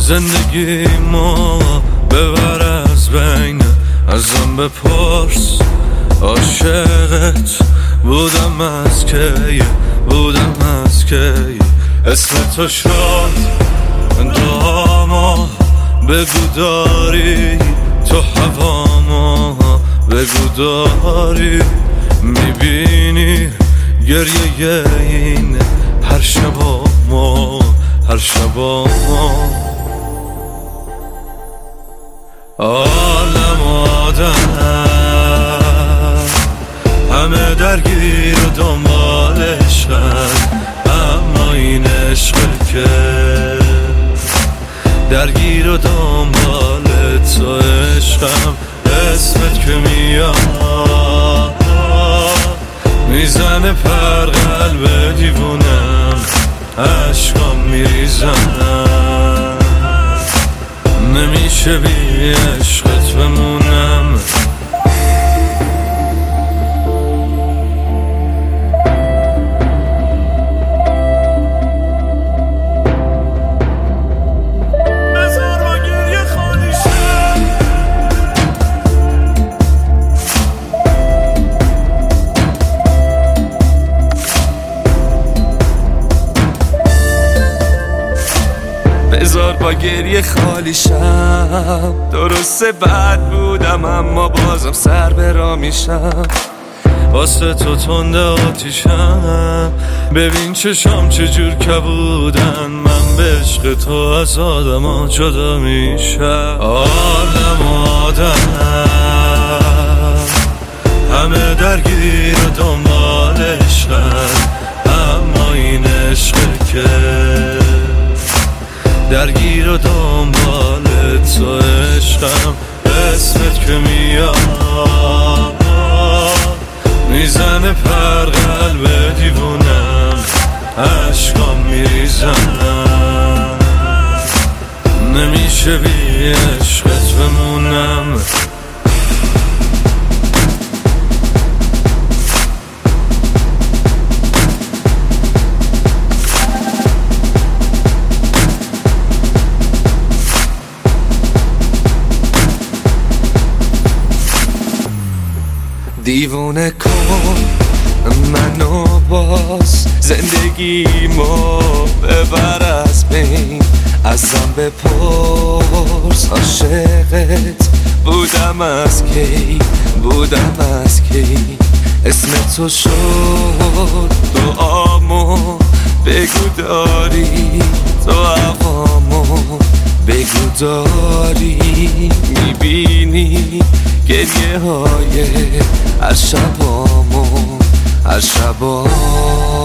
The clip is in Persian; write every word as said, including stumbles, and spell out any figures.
زندگی ما ببر از بین، ازم بپرس عاشقت بودم از کی، بودم از کی. اسم تو شد دعاما، بگو داری تو هواما، بگو داری میبینی گریه این هر شبا ما، هر شبا ما. عالم آدم همه درگیر و دنبال عشقن، اما این عشق که درگیر و دنبال تو عشقم. اسمت که میاد میزنه پر قلب دیوونم، عشقام میریزم نمیشه بی عشقت بمونم. بذار با گریه خالی شم، درسته بد بودم اما بازم سر برا میشم. واسه تو تنده آتیشم، ببین چشام چجور کبودن، من به عشق تو از آدم ها جدا میشم. عالم آدم همه درگیر و دنبال عشقن، اما این عشق که درگیر و دنبال تو عشقم. اسمت که میاد میزنه پر قلب دیوونم، عشقام میریزم نمیشه بی عشقت بمونم. دیوونه کن منو باز، زندگیمو ببر از بین، ازم بپرس عاشقت بودم از کی، بودم از کی. اسم تو شد دعامو، بگو داری تو هوامو، بگو داری میبینی گریه های هر شبامو، هر شبامو.